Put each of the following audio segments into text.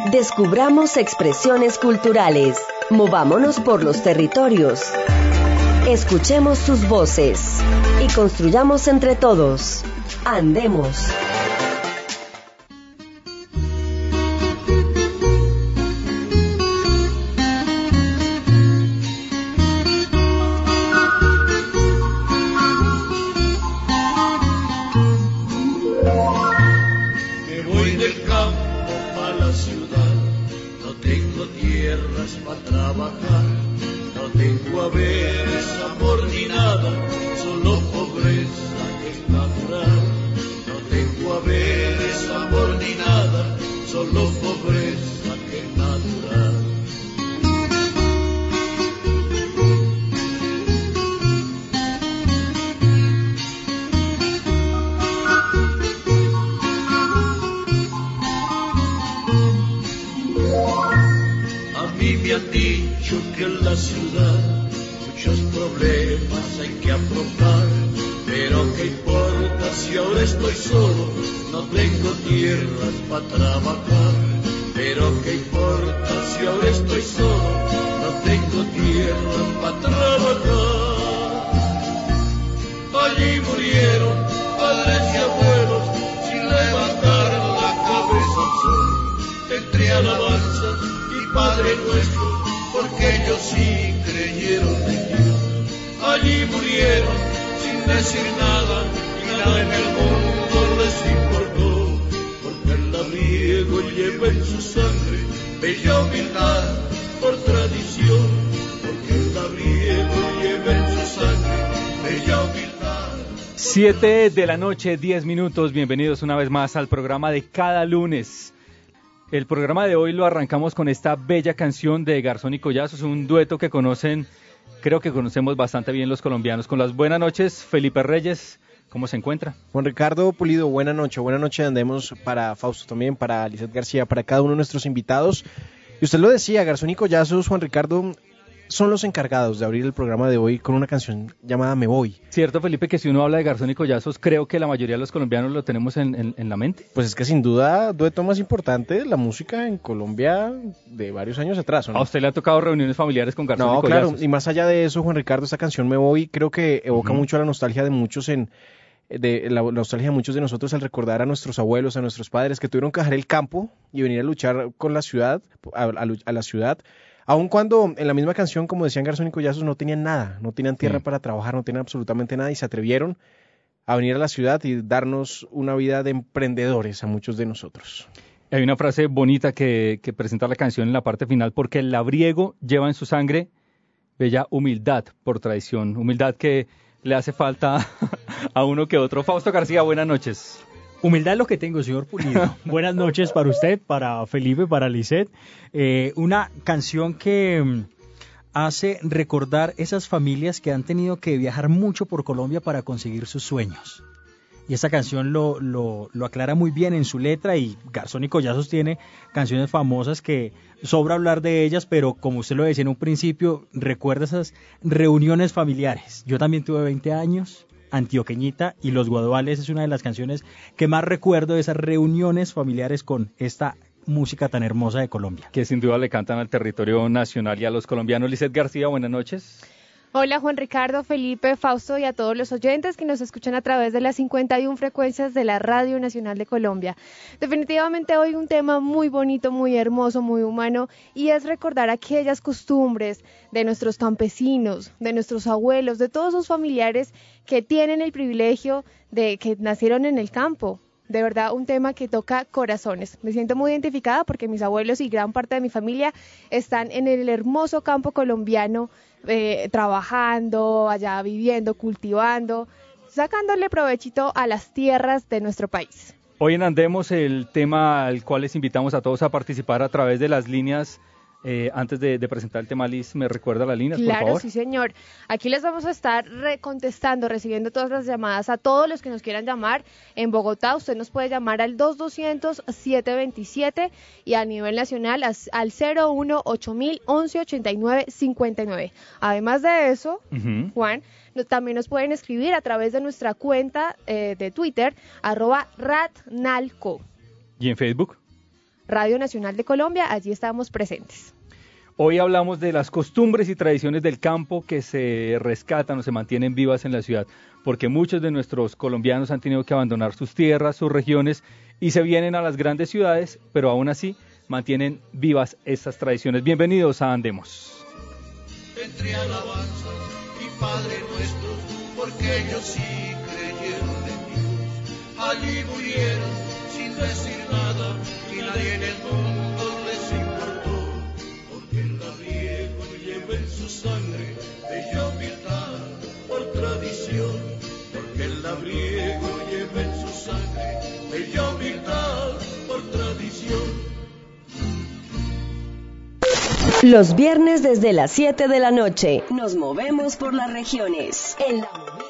Descubramos expresiones culturales. Movámonos por los territorios. Escuchemos sus voces y construyamos entre todos. Andemos. De la noche, 10 minutos, bienvenidos una vez más al programa de cada lunes. El programa de hoy lo arrancamos con esta bella canción de Garzón y Collazos, un dueto que creo que conocemos bastante bien los colombianos. Con las buenas noches, Felipe Reyes, ¿cómo se encuentra? Juan Ricardo Pulido, buena noche, andemos para Fausto también, para Lizeth García, para cada uno de nuestros invitados. Y usted lo decía, Garzón y Collazos, Juan Ricardo, son los encargados de abrir el programa de hoy con una canción llamada Me Voy. Cierto, Felipe, que si uno habla de Garzón y Collazos, creo que la mayoría de los colombianos lo tenemos en la mente. Pues es que sin duda, dueto más importante de la música en Colombia de varios años atrás, ¿no? ¿A usted le ha tocado reuniones familiares con Garzón y Collazos? No, claro, y más allá de eso, Juan Ricardo, esta canción Me Voy creo que evoca mucho la nostalgia de muchos la nostalgia de muchos de nosotros al recordar a nuestros abuelos, a nuestros padres que tuvieron que dejar el campo y venir a luchar con la ciudad, a la ciudad. Aun cuando en la misma canción, como decían Garzón y Collazos, no tenían nada, no tenían tierra para trabajar, no tenían absolutamente nada y se atrevieron a venir a la ciudad y darnos una vida de emprendedores a muchos de nosotros. Hay una frase bonita que presenta la canción en la parte final, porque el labriego lleva en su sangre bella humildad por tradición, humildad que le hace falta a uno que otro. Fausto García, buenas noches. Humildad es lo que tengo, señor Pulido. Buenas noches para usted, para Felipe, para Lizeth. Una canción que hace recordar esas familias que han tenido que viajar mucho por Colombia para conseguir sus sueños. Y esta canción lo aclara muy bien en su letra, y Garzón y Collazos tiene canciones famosas que sobra hablar de ellas, pero como usted lo decía en un principio, recuerda esas reuniones familiares. Yo también tuve 20 años... Antioqueñita, y Los Guaduales es una de las canciones que más recuerdo de esas reuniones familiares con esta música tan hermosa de Colombia. Que sin duda le cantan al territorio nacional y a los colombianos. Lizeth García, buenas noches. Hola Juan Ricardo, Felipe, Fausto y a todos los oyentes que nos escuchan a través de las 51 frecuencias de la Radio Nacional de Colombia. Definitivamente hoy un tema muy bonito, muy hermoso, muy humano, y es recordar aquellas costumbres de nuestros campesinos, de nuestros abuelos, de todos sus familiares que tienen el privilegio de que nacieron en el campo. De verdad, un tema que toca corazones. Me siento muy identificada porque mis abuelos y gran parte de mi familia están en el hermoso campo colombiano, trabajando, allá viviendo, cultivando, sacándole provechito a las tierras de nuestro país. Hoy en Andemos, el tema al cual les invitamos a todos a participar a través de las líneas. Antes de presentar el tema, Liz, ¿me recuerda las líneas, por favor? Claro, sí, señor. Aquí les vamos a estar contestando, recibiendo todas las llamadas a todos los que nos quieran llamar. En Bogotá, usted nos puede llamar al 2200-727 y a nivel nacional al 018-1189-59. Además de eso, Juan, también nos pueden escribir a través de nuestra cuenta de Twitter, @ratnalco. ¿Y en Facebook? Radio Nacional de Colombia, allí estamos presentes. Hoy hablamos de las costumbres y tradiciones del campo que se rescatan o se mantienen vivas en la ciudad, porque muchos de nuestros colombianos han tenido que abandonar sus tierras, sus regiones y se vienen a las grandes ciudades, pero aún así mantienen vivas estas tradiciones. Bienvenidos a Andemos. Entre alabanzas y Padre nuestro, porque ellos sí creyeron en Dios. Allí murieron sin decir nada y nadie en el mundo les importó, porque el labriego lleva en su sangre bella humildad por tradición, porque el labriego lleva en su sangre bella humildad por tradición. Los viernes desde las 7 de la noche nos movemos por las regiones en La Movida.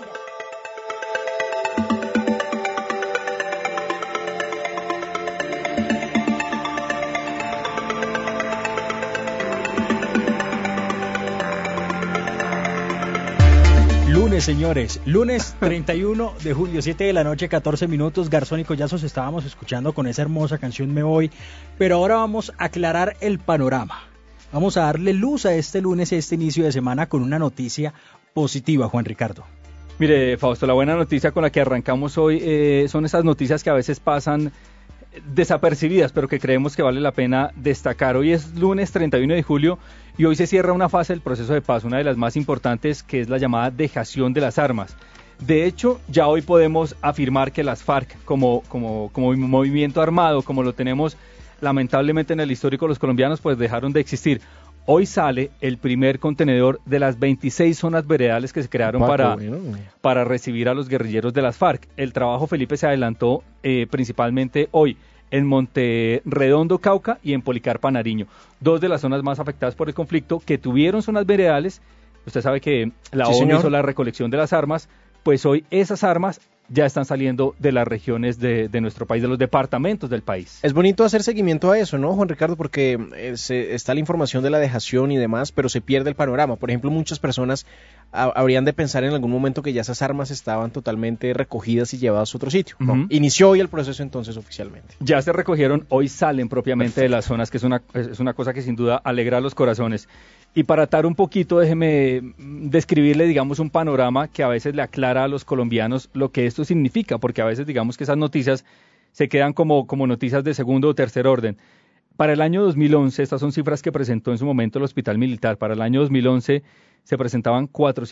Lunes, señores, lunes 31 de julio, 7 de la noche, 14 minutos. Garzón y Collazos estábamos escuchando con esa hermosa canción Me Voy, pero ahora vamos a aclarar el panorama. Vamos a darle luz a este lunes, a este inicio de semana, con una noticia positiva, Juan Ricardo. Mire, Fausto, la buena noticia con la que arrancamos hoy son esas noticias que a veces pasan desapercibidas, pero que creemos que vale la pena destacar. Hoy es lunes 31 de julio y hoy se cierra una fase del proceso de paz, una de las más importantes, que es la llamada dejación de las armas. De hecho, ya hoy podemos afirmar que las FARC, como movimiento armado, como lo tenemos lamentablemente en el histórico los colombianos, pues dejaron de existir. Hoy sale el primer contenedor de las 26 zonas veredales que se crearon para recibir a los guerrilleros de las FARC. El trabajo, Felipe, se adelantó principalmente hoy en Monterredondo, Cauca, y en Policarpa, Nariño, dos de las zonas más afectadas por el conflicto, que tuvieron zonas veredales. Usted sabe que la ONU hizo la recolección de las armas, pues hoy esas armas ya están saliendo de las regiones de nuestro país, de los departamentos del país. Es bonito hacer seguimiento a eso, ¿no, Juan Ricardo? Porque está la información de la dejación y demás, pero se pierde el panorama. Por ejemplo, muchas personas habrían de pensar en algún momento que ya esas armas estaban totalmente recogidas y llevadas a otro sitio. Uh-huh. No, inició hoy el proceso entonces oficialmente. Ya se recogieron, hoy salen propiamente de las zonas, que es una cosa que sin duda alegra los corazones. Y para atar un poquito, déjeme describirle, digamos, un panorama que a veces le aclara a los colombianos lo que esto significa, porque a veces, digamos, que esas noticias se quedan como noticias de segundo o tercer orden. Para el año 2011, estas son cifras que presentó en su momento el Hospital Militar, para el año 2011 se presentaban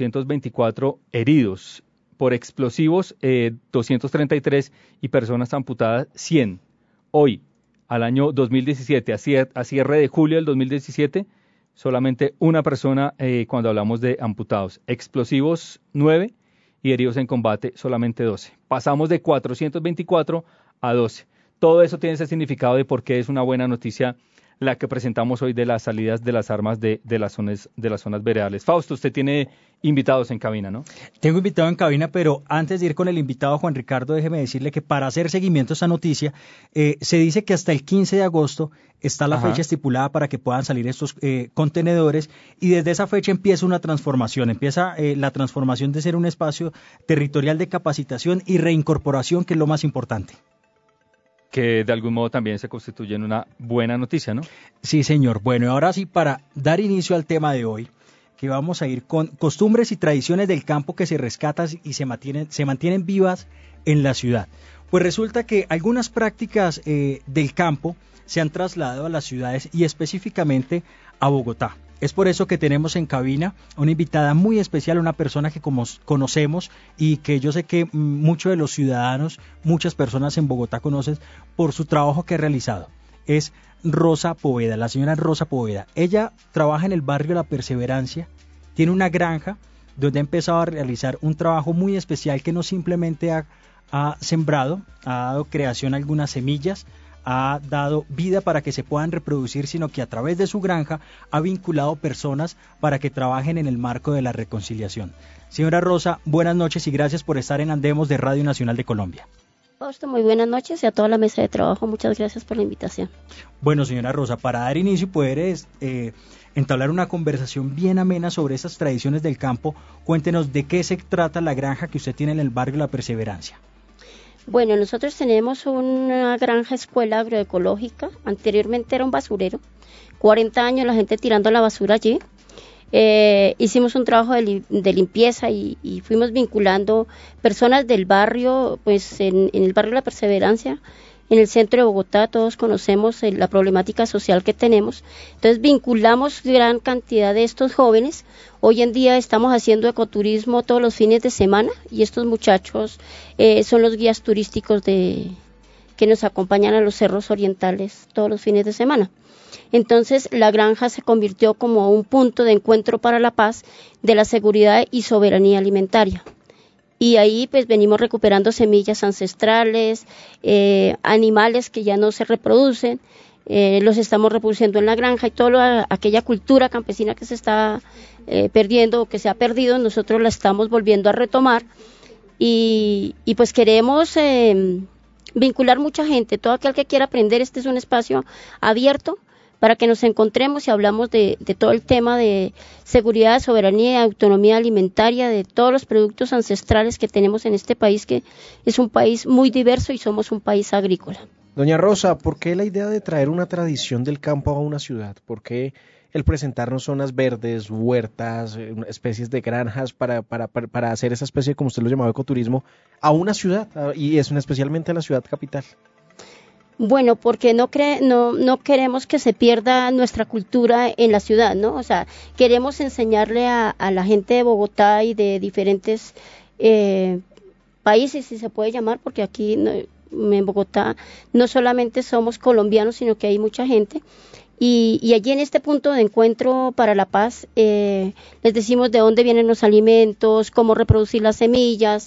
424 heridos por explosivos, 233, y personas amputadas, 100. Hoy, al año 2017, a cierre de julio del 2017, solamente una persona cuando hablamos de amputados. Explosivos 9 y heridos en combate solamente 12. Pasamos de 424 a 12. Todo eso tiene ese significado de por qué es una buena noticia la que presentamos hoy de las salidas de las armas de las zonas veredales. Fausto, usted tiene invitados en cabina, ¿no? Tengo invitado en cabina, pero antes de ir con el invitado, Juan Ricardo, déjeme decirle que para hacer seguimiento a esta noticia, se dice que hasta el 15 de agosto está la fecha estipulada para que puedan salir estos contenedores, y desde esa fecha empieza una transformación, la transformación de ser un espacio territorial de capacitación y reincorporación, que es lo más importante. Que de algún modo también se constituye en una buena noticia, ¿no? Sí, señor. Bueno, y ahora sí, para dar inicio al tema de hoy, que vamos a ir con costumbres y tradiciones del campo que se rescatan y se mantienen vivas en la ciudad. Pues resulta que algunas prácticas del campo se han trasladado a las ciudades y específicamente a Bogotá. Es por eso que tenemos en cabina una invitada muy especial, una persona que conocemos y que yo sé que muchos de los ciudadanos, muchas personas en Bogotá conocen por su trabajo que ha realizado. Es Rosa Poveda, la señora Rosa Poveda. Ella trabaja en el barrio La Perseverancia, tiene una granja donde ha empezado a realizar un trabajo muy especial que no simplemente ha sembrado, ha dado creación a algunas semillas, ha dado vida para que se puedan reproducir, sino que a través de su granja ha vinculado personas para que trabajen en el marco de la reconciliación. Señora Rosa, buenas noches y gracias por estar en Andemos de Radio Nacional de Colombia. Fausto, muy buenas noches y a toda la mesa de trabajo, muchas gracias por la invitación. Bueno, señora Rosa, para dar inicio y poder entablar una conversación bien amena sobre esas tradiciones del campo, cuéntenos de qué se trata la granja que usted tiene en el barrio La Perseverancia. Bueno, nosotros tenemos una granja escuela agroecológica, anteriormente era un basurero, 40 años la gente tirando la basura allí. Hicimos un trabajo de limpieza y fuimos vinculando personas del barrio, pues en el barrio La Perseverancia, en el centro de Bogotá, todos conocemos la problemática social que tenemos, entonces vinculamos gran cantidad de estos jóvenes. Hoy en día estamos haciendo ecoturismo todos los fines de semana y estos muchachos son los guías turísticos que nos acompañan a los cerros orientales todos los fines de semana. Entonces la granja se convirtió como un punto de encuentro para la paz de la seguridad y soberanía alimentaria. Y ahí pues venimos recuperando semillas ancestrales, animales que ya no se reproducen, los estamos reproduciendo en la granja y toda aquella cultura campesina que se está perdiendo o que se ha perdido, nosotros la estamos volviendo a retomar y pues queremos vincular mucha gente, todo aquel que quiera aprender. Este es un espacio abierto para que nos encontremos y hablamos de todo el tema de seguridad, soberanía, autonomía alimentaria, de todos los productos ancestrales que tenemos en este país, que es un país muy diverso y somos un país agrícola. Doña Rosa, ¿por qué la idea de traer una tradición del campo a una ciudad? ¿Por qué el presentarnos zonas verdes, huertas, especies de granjas para hacer esa especie, como usted lo llamaba, ecoturismo, a una ciudad, y es especialmente a la ciudad capital? Bueno, porque no queremos que se pierda nuestra cultura en la ciudad, ¿no? O sea, queremos enseñarle a la gente de Bogotá y de diferentes países, si se puede llamar, porque aquí en Bogotá no solamente somos colombianos, sino que hay mucha gente. Y allí en este punto de encuentro para la paz, les decimos de dónde vienen los alimentos, cómo reproducir las semillas,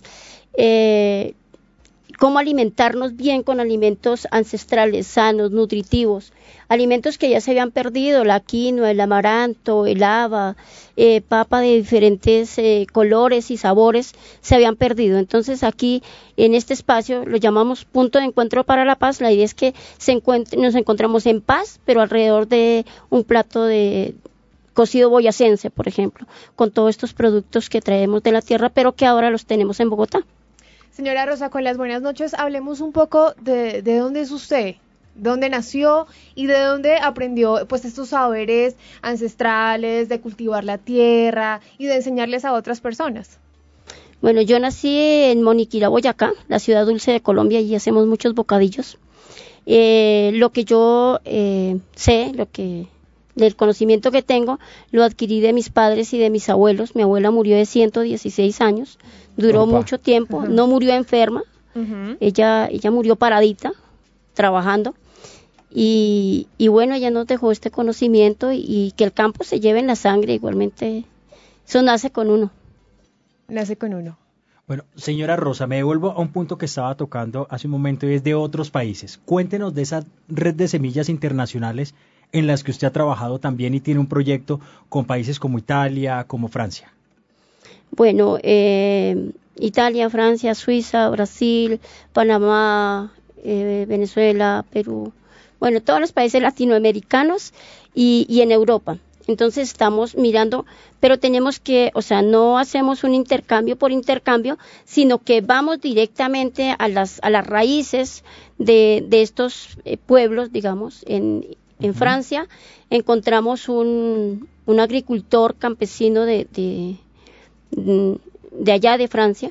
cómo alimentarnos bien con alimentos ancestrales, sanos, nutritivos, alimentos que ya se habían perdido, la quinoa, el amaranto, el haba, papa de diferentes colores y sabores se habían perdido. Entonces aquí en este espacio lo llamamos punto de encuentro para la paz. La idea es que nos encontramos en paz, pero alrededor de un plato de cocido boyacense, por ejemplo, con todos estos productos que traemos de la tierra, pero que ahora los tenemos en Bogotá. Señora Rosa, con las buenas noches, hablemos un poco de dónde es usted, dónde nació y de dónde aprendió pues estos saberes ancestrales de cultivar la tierra y de enseñarles a otras personas. Bueno, yo nací en Moniquirá, Boyacá, la ciudad dulce de Colombia, y hacemos muchos bocadillos. Lo que yo sé, del conocimiento que tengo, lo adquirí de mis padres y de mis abuelos. Mi abuela murió de 116 años, duró mucho tiempo, no murió enferma, ella murió paradita, trabajando, y bueno, ella nos dejó este conocimiento y que el campo se lleve en la sangre, igualmente, eso nace con uno. Nace con uno. Bueno, señora Rosa, me devuelvo a un punto que estaba tocando hace un momento y es de otros países. Cuéntenos de esa red de semillas internacionales en las que usted ha trabajado también y tiene un proyecto con países como Italia, como Francia. Bueno, Italia, Francia, Suiza, Brasil, Panamá, Venezuela, Perú, bueno, todos los países latinoamericanos y en Europa. Entonces estamos mirando, pero tenemos que, o sea, no hacemos un intercambio por intercambio, sino que vamos directamente a las raíces de estos pueblos, digamos, en Francia encontramos un agricultor campesino de allá de Francia.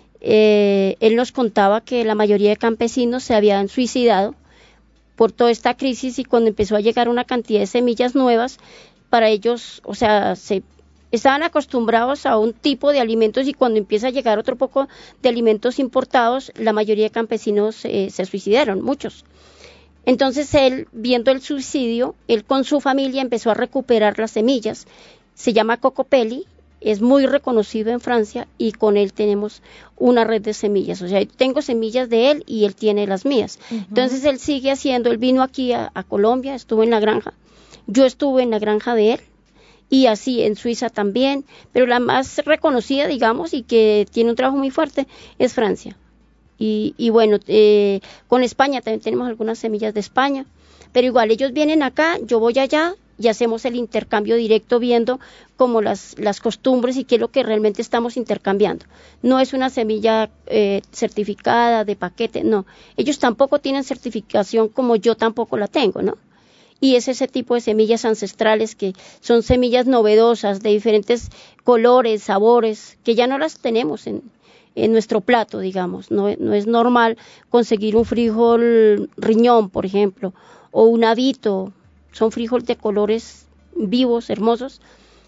Él nos contaba que la mayoría de campesinos se habían suicidado por toda esta crisis y cuando empezó a llegar una cantidad de semillas nuevas, para ellos, o sea, estaban acostumbrados a un tipo de alimentos y cuando empieza a llegar otro poco de alimentos importados, la mayoría de campesinos se suicidaron, muchos. Entonces él, viendo el suicidio, él con su familia empezó a recuperar las semillas. Se llama Cocopelli, es muy reconocido en Francia y con él tenemos una red de semillas. O sea, tengo semillas de él y él tiene las mías. Entonces él sigue haciendo, él vino aquí a Colombia, estuvo en la granja. Yo estuve en la granja de él y así en Suiza también, pero la más reconocida, digamos, y que tiene un trabajo muy fuerte es Francia. Y bueno, con España también tenemos algunas semillas de España, pero igual ellos vienen acá, yo voy allá y hacemos el intercambio directo viendo como las costumbres y qué es lo que realmente estamos intercambiando. No es una semilla certificada de paquete, no. Ellos tampoco tienen certificación como yo tampoco la tengo, ¿no? Y es ese tipo de semillas ancestrales que son semillas novedosas de diferentes colores, sabores, que ya no las tenemos en nuestro plato, digamos. No es normal conseguir un frijol riñón, por ejemplo, o un habito. Son frijoles de colores vivos, hermosos,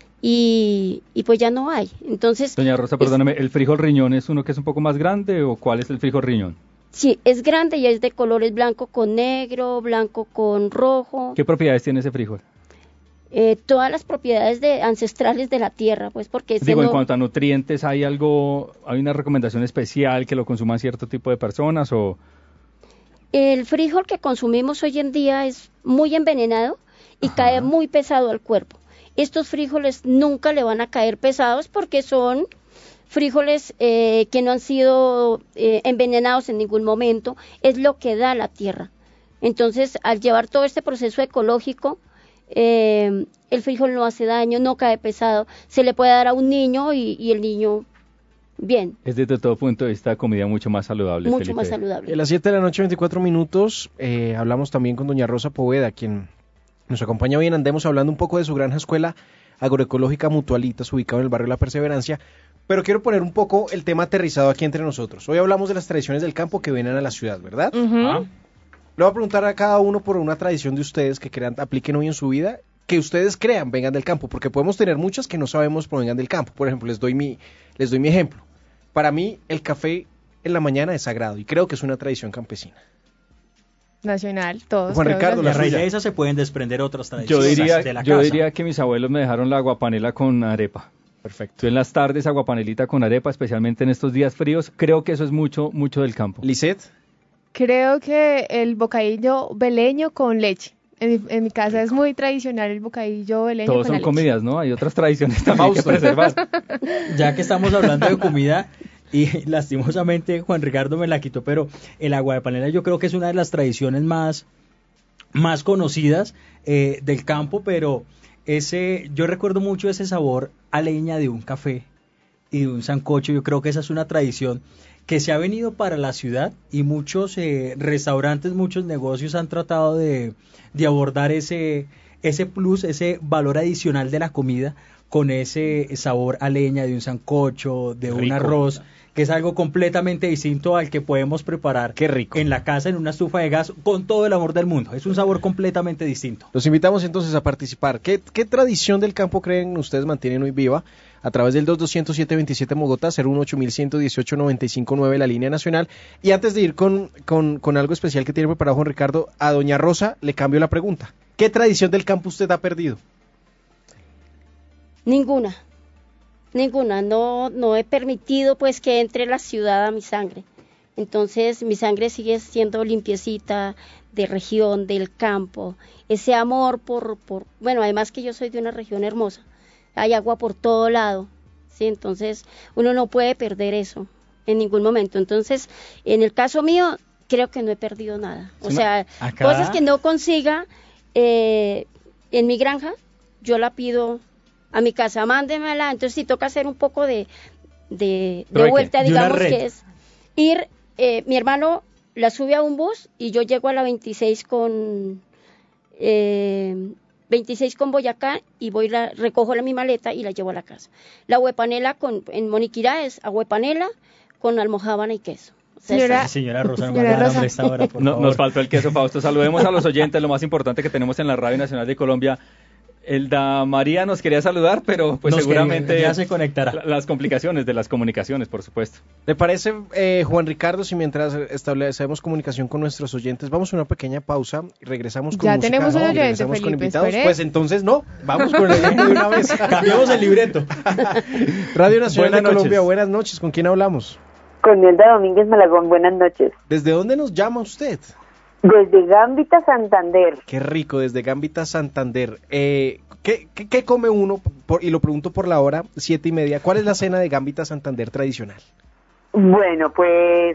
y pues ya no hay. Entonces, doña Rosa, perdóname, ¿el frijol riñón es uno que es un poco más grande o cuál es el frijol riñón? Sí, es grande y es de colores blanco con negro, blanco con rojo. ¿Qué propiedades tiene ese frijol? Todas las propiedades ancestrales de la tierra, pues porque... Digo, en cuanto a nutrientes, ¿hay una recomendación especial que lo consuman cierto tipo de personas o...? El frijol que consumimos hoy en día es muy envenenado y cae muy pesado al cuerpo. Estos frijoles nunca le van a caer pesados porque son frijoles que no han sido envenenados en ningún momento, es lo que da la tierra. Entonces, al llevar todo este proceso ecológico, el frijol no hace daño, no cae pesado, se le puede dar a un niño y el niño, bien. Es desde todo punto de vista comida mucho más saludable. Mucho Felipe. más saludable. A las 7 de la noche, 24 minutos, hablamos también con doña Rosa Poveda, quien nos acompaña hoy en Andemos, hablando un poco de su granja escuela agroecológica Mutualitas, ubicado en el barrio La Perseverancia, pero quiero poner un poco el tema aterrizado aquí entre nosotros. Hoy hablamos de las tradiciones del campo que vienen a la ciudad, ¿verdad? Uh-huh. Le voy a preguntar a cada uno por una tradición de ustedes que crean, apliquen hoy en su vida, que ustedes crean vengan del campo, porque podemos tener muchas que no sabemos provengan del campo. Por ejemplo, les doy mi ejemplo. Para mí, el café en la mañana es sagrado y creo que es una tradición campesina. Nacional, todos. Juan Ricardo, Y la a raíz suya. de esa se pueden desprender otras Yo tradiciones de la casa. diría que mis abuelos me dejaron la aguapanela con arepa. Perfecto. Tú en las tardes aguapanelita con arepa, especialmente en estos días fríos, creo que eso es mucho del campo. Lisette. Creo que el bocadillo veleño con leche. En mi casa es muy tradicional el bocadillo veleño Todos con la son leche. comidas, ¿no? Hay otras tradiciones también que preservar. Ya que estamos hablando de comida, y lastimosamente Juan Ricardo me la quitó, pero el agua de panela yo creo que es una de las tradiciones más conocidas del campo, pero yo recuerdo mucho ese sabor a leña de un café y de un sancocho. Yo creo que esa es una tradición que se ha venido para la ciudad y muchos restaurantes, muchos negocios han tratado de abordar ese plus, ese valor adicional de la comida con ese sabor a leña de un sancocho, de un arroz, que es algo completamente distinto al que podemos preparar Qué rico. en la casa, en una estufa de gas, con todo el amor del mundo. Es un sabor completamente distinto. Los invitamos entonces a participar. ¿Qué tradición del campo creen ustedes mantienen hoy viva? A través del 220-727 Bogotá, 018-1100-959, la línea nacional. Y antes de ir con algo especial que tiene preparado Juan Ricardo, a doña Rosa le cambio la pregunta. ¿Qué tradición del campo usted ha perdido? Ninguna, no he permitido pues que entre la ciudad a mi sangre. Entonces mi sangre sigue siendo limpiecita, de región, del campo, ese amor bueno, además que yo soy de una región hermosa, hay agua por todo lado, ¿sí? Entonces uno no puede perder eso en ningún momento. Entonces, en el caso mío, creo que no he perdido nada. O sea, cosas que no consiga en mi granja, yo la pido a mi casa, mándemela. Entonces si toca hacer un poco de vuelta, digamos que es ir, mi hermano la sube a un bus y yo llego a la 26 con Boyacá y recojo mi maleta y la llevo a la casa. La huepanela en Moniquirá es aguepanela con almojábana y queso. Señora Rosa, no me haga hambre esta hora, por favor. Nos faltó el queso, Fausto. Saludemos a los oyentes, lo más importante que tenemos en la Radio Nacional de Colombia. Elda María nos quería saludar, pero pues seguramente ya se conectará. Las complicaciones de las comunicaciones, por supuesto. ¿Le parece, Juan Ricardo, si mientras establecemos comunicación con nuestros oyentes, vamos a una pequeña pausa y regresamos con ya música? Tenemos un oyente, regresamos Felipe, con invitados. espere. Pues entonces no, vamos con el oyente de una vez. Cambiamos el libreto. Radio Nacional de Buenas Colombia, noches. buenas noches. ¿Con quién hablamos? Con Nelda Domínguez Malagón, buenas noches. ¿Desde dónde nos llama usted? Desde Gambita, Santander. Qué rico, desde Gambita, Santander. ¿Qué come uno? Y lo pregunto por la hora, 7:30. ¿Cuál es la cena de Gambita, Santander tradicional? Bueno, pues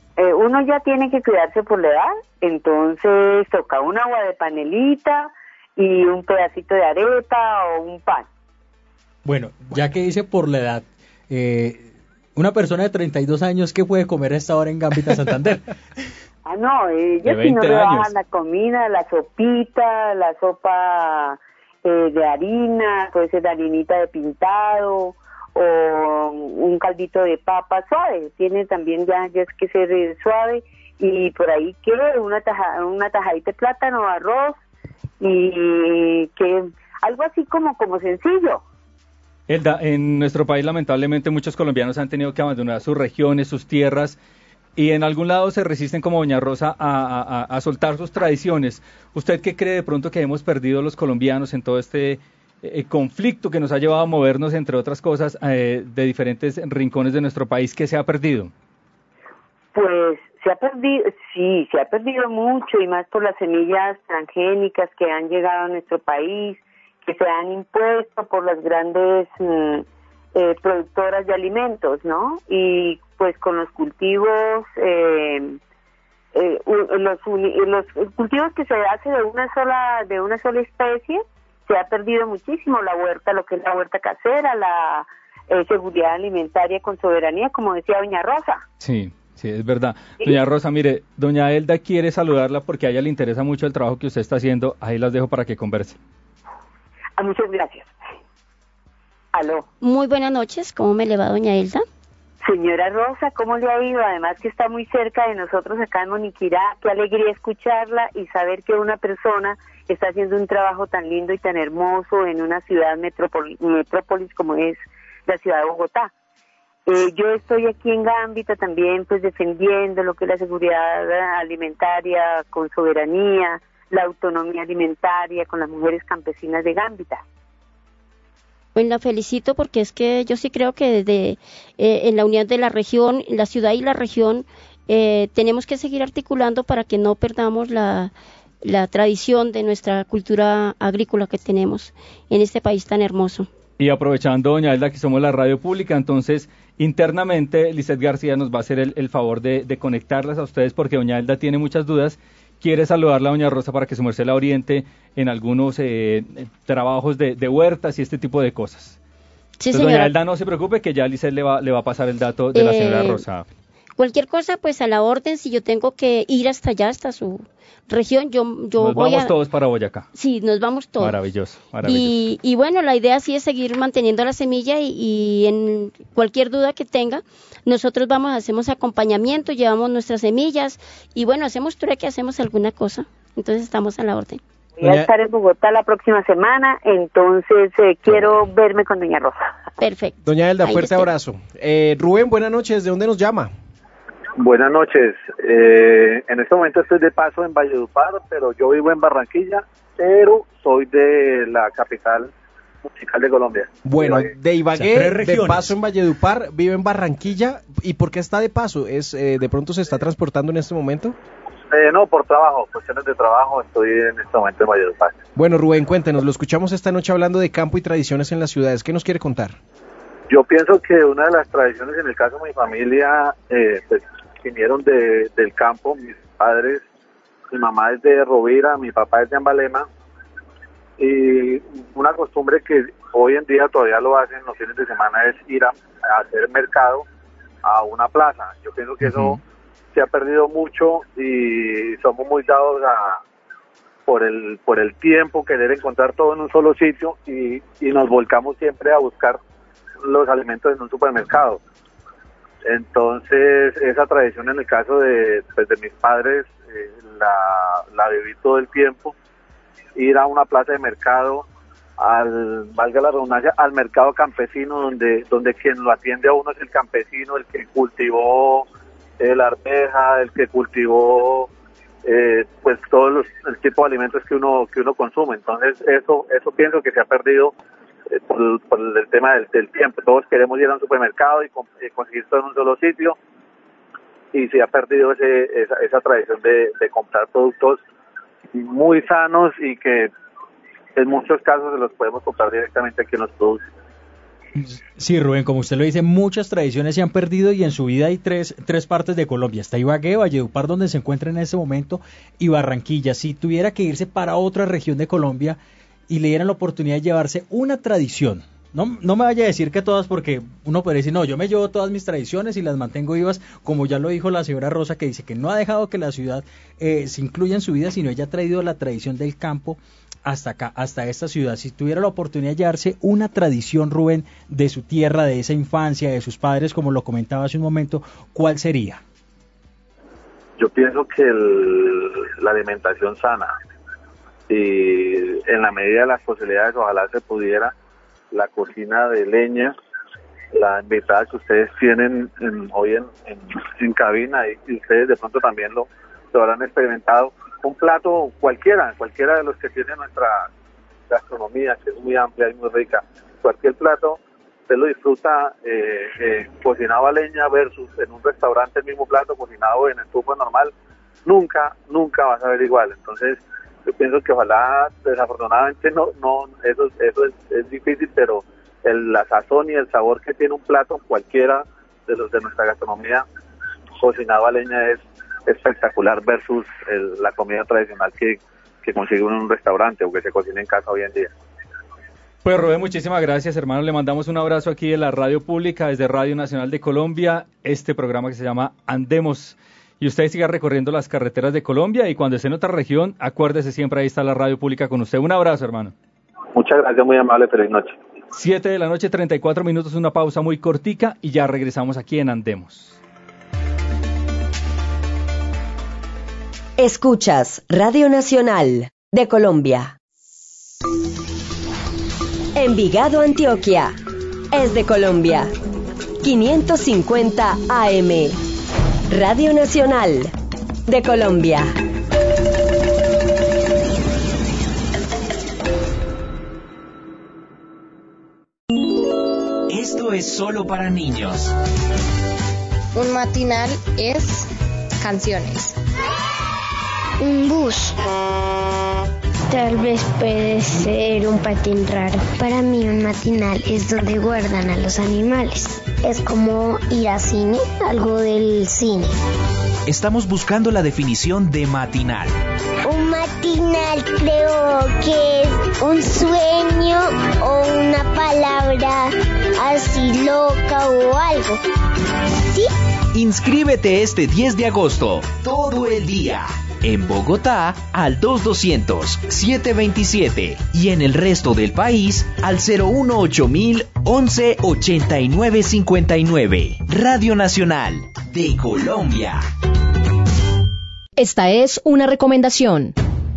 uno ya tiene que cuidarse por la edad, entonces toca un agua de panelita, y un pedacito de arepa o un pan. Bueno, ya que dice por la edad, una persona de 32 años, ¿qué puede comer a esta hora en Gambita Santander? No, ellos si no rebajan la comida, la sopita, la sopa de harina, puede ser de harinita de pintado, o un caldito de papa suave, tiene también ya es que ser suave, y por ahí que una tajadita de plátano, arroz, y que algo así como sencillo. Elda, en nuestro país lamentablemente muchos colombianos han tenido que abandonar sus regiones, sus tierras, y en algún lado se resisten como Doña Rosa a soltar sus tradiciones. ¿Usted qué cree de pronto que hemos perdido los colombianos en todo este conflicto que nos ha llevado a movernos, entre otras cosas, de diferentes rincones de nuestro país? ¿Qué se ha perdido? Pues se ha perdido mucho, y más por las semillas transgénicas que han llegado a nuestro país, que se han impuesto por las grandes productoras de alimentos, ¿no? Y pues con los cultivos, los cultivos que se hace de una sola especie, se ha perdido muchísimo la huerta, lo que es la huerta casera, la seguridad alimentaria con soberanía, como decía Doña Rosa. Sí, es verdad. ¿Sí? Doña Rosa, mire, Doña Elda quiere saludarla porque a ella le interesa mucho el trabajo que usted está haciendo. Ahí las dejo para que converse. Muchas gracias. Aló. Muy buenas noches, ¿cómo me le va doña Elda? Señora Rosa, ¿cómo le ha ido? Además que está muy cerca de nosotros acá en Moniquirá, qué alegría escucharla y saber que una persona está haciendo un trabajo tan lindo y tan hermoso en una ciudad metrópolis como es la ciudad de Bogotá. Yo estoy aquí en Gambita también pues defendiendo lo que es la seguridad alimentaria con soberanía, la autonomía alimentaria con las mujeres campesinas de Gambita. Pues la felicito porque es que yo sí creo que desde en la unión de la región, la ciudad y la región, tenemos que seguir articulando para que no perdamos la tradición de nuestra cultura agrícola que tenemos en este país tan hermoso. Y aprovechando, doña Elda, que somos la radio pública, entonces internamente Lizeth García nos va a hacer el favor de conectarlas a ustedes porque doña Elda tiene muchas dudas. Quiere saludarla a doña Rosa para que su merced la oriente en algunos trabajos de huertas y este tipo de cosas. Sí, entonces, doña Elda, no se preocupe que ya Lizeth le va a pasar el dato de la señora Rosa. Cualquier cosa, pues a la orden, si yo tengo que ir hasta allá, hasta su región, yo nos voy vamos todos para Boyacá. Sí, nos vamos todos. Maravilloso. Y bueno, la idea sí es seguir manteniendo la semilla y en cualquier duda que tenga, nosotros hacemos acompañamiento, llevamos nuestras semillas y bueno, hacemos trueque, hacemos alguna cosa. Entonces estamos a la orden. Voy a estar en Bogotá la próxima semana, entonces quiero verme con doña Rosa. Perfecto. Doña Elda, fuerte abrazo. Rubén, buenas noches, ¿de dónde nos llama? Buenas noches, en este momento estoy de paso en Valledupar, pero yo vivo en Barranquilla, pero soy de la capital musical de Colombia. Bueno, de Ibagué, de paso en Valledupar, vive en Barranquilla, ¿y por qué está de paso? ¿De pronto se está transportando en este momento? No, por trabajo, cuestiones de trabajo, estoy en este momento en Valledupar. Bueno, Rubén, cuéntenos, lo escuchamos esta noche hablando de campo y tradiciones en las ciudades, ¿qué nos quiere contar? Yo pienso que una de las tradiciones, en el caso de mi familia, pues vinieron del campo, mis padres, mi mamá es de Rovira, mi papá es de Ambalema, y una costumbre que hoy en día todavía lo hacen los fines de semana es ir a hacer mercado a una plaza. Yo pienso que eso se ha perdido mucho y somos muy dados por el tiempo, querer encontrar todo en un solo sitio y nos volcamos siempre a buscar los alimentos en un supermercado. Entonces esa tradición en el caso de mis padres la viví todo el tiempo, ir a una plaza de mercado, valga la redundancia, al mercado campesino donde quien lo atiende a uno es el campesino, el que cultivó la arveja, el que cultivó pues todos el tipo de alimentos que uno consume. Entonces eso pienso que se ha perdido por el tema del tiempo. Todos queremos ir a un supermercado y conseguir todo en un solo sitio y se ha perdido esa tradición de comprar productos muy sanos y que en muchos casos se los podemos comprar directamente aquí en los productos. Sí, Rubén, como usted lo dice, muchas tradiciones se han perdido y en su vida hay tres partes de Colombia. Está Ibagué, Valledupar, donde se encuentra en ese momento, y Barranquilla. Si tuviera que irse para otra región de Colombia y le dieran la oportunidad de llevarse una tradición, no me vaya a decir que todas, porque uno puede decir, no, yo me llevo todas mis tradiciones y las mantengo vivas, como ya lo dijo la señora Rosa, que dice que no ha dejado que la ciudad se incluya en su vida, sino ella ha traído la tradición del campo hasta acá, hasta esta ciudad. Si tuviera la oportunidad de llevarse una tradición, Rubén, de su tierra, de esa infancia, de sus padres, como lo comentaba hace un momento, ¿cuál sería? Yo pienso que la alimentación sana, y en la medida de las posibilidades, ojalá se pudiera, la cocina de leña, la invitada que ustedes tienen hoy en cabina, y ustedes de pronto también lo habrán experimentado, un plato cualquiera de los que tiene nuestra gastronomía, que es muy amplia y muy rica, cualquier plato, usted lo disfruta cocinado a leña versus en un restaurante el mismo plato cocinado en estufa normal, nunca va a saber igual. Entonces yo pienso que ojalá, desafortunadamente no eso es difícil, pero la sazón y el sabor que tiene un plato cualquiera de los de nuestra gastronomía cocinado a leña es espectacular versus la comida tradicional que consigue uno en un restaurante o que se cocina en casa hoy en día. Pues Rubén, muchísimas gracias, hermano. Le mandamos un abrazo aquí de la Radio Pública, desde Radio Nacional de Colombia, este programa que se llama Andemos. Y usted siga recorriendo las carreteras de Colombia, y cuando esté en otra región, acuérdese, siempre ahí está la Radio Pública con usted. Un abrazo, hermano. Muchas gracias, muy amable, feliz noche. 7:34 p.m, una pausa muy cortica y ya regresamos aquí en Andemos. Escuchas Radio Nacional de Colombia. Envigado, Antioquia. Es de Colombia. 550 AM. Radio Nacional de Colombia. Esto es solo para niños. Un matinal es canciones. Un bus. Tal vez puede ser un patín raro. Para mí un matinal es donde guardan a los animales. Es como ir a cine, algo del cine. Estamos buscando la definición de matinal. Un matinal creo que es un sueño o una palabra así loca o algo. ¿Sí? Inscríbete este 10 de agosto, todo el día. En Bogotá, al 220-727 y en el resto del país, al 018-11-89-59. Radio Nacional de Colombia. Esta es una recomendación.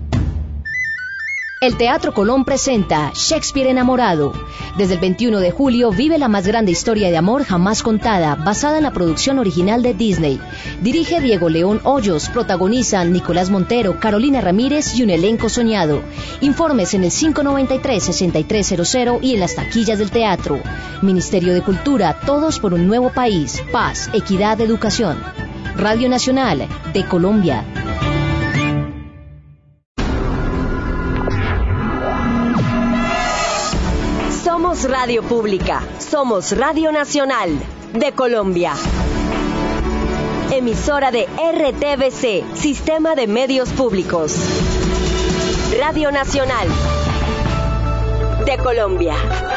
El Teatro Colón presenta Shakespeare enamorado. Desde el 21 de julio vive la más grande historia de amor jamás contada, basada en la producción original de Disney. Dirige Diego León Hoyos, protagonizan Nicolás Montero, Carolina Ramírez y un elenco soñado. Informes en el 593-6300 y en las taquillas del teatro. Ministerio de Cultura, todos por un nuevo país, paz, equidad, educación. Radio Nacional de Colombia. Somos Radio Pública, somos Radio Nacional de Colombia. Emisora de RTBC, Sistema de Medios Públicos. Radio Nacional de Colombia.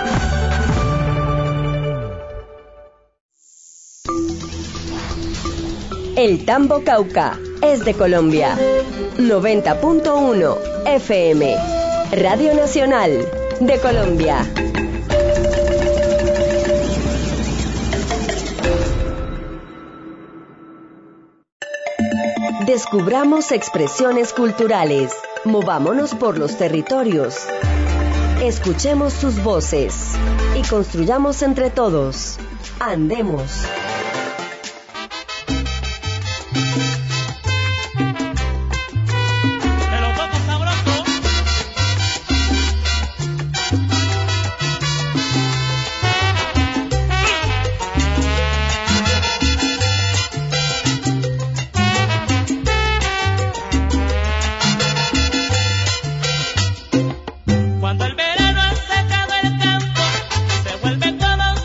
El Tambo Cauca es de Colombia. 90.1 FM. Radio Nacional de Colombia. Descubramos expresiones culturales. Movámonos por los territorios. Escuchemos sus voces y construyamos entre todos. Andemos. Cuando el verano ha secado el campo, se vuelve como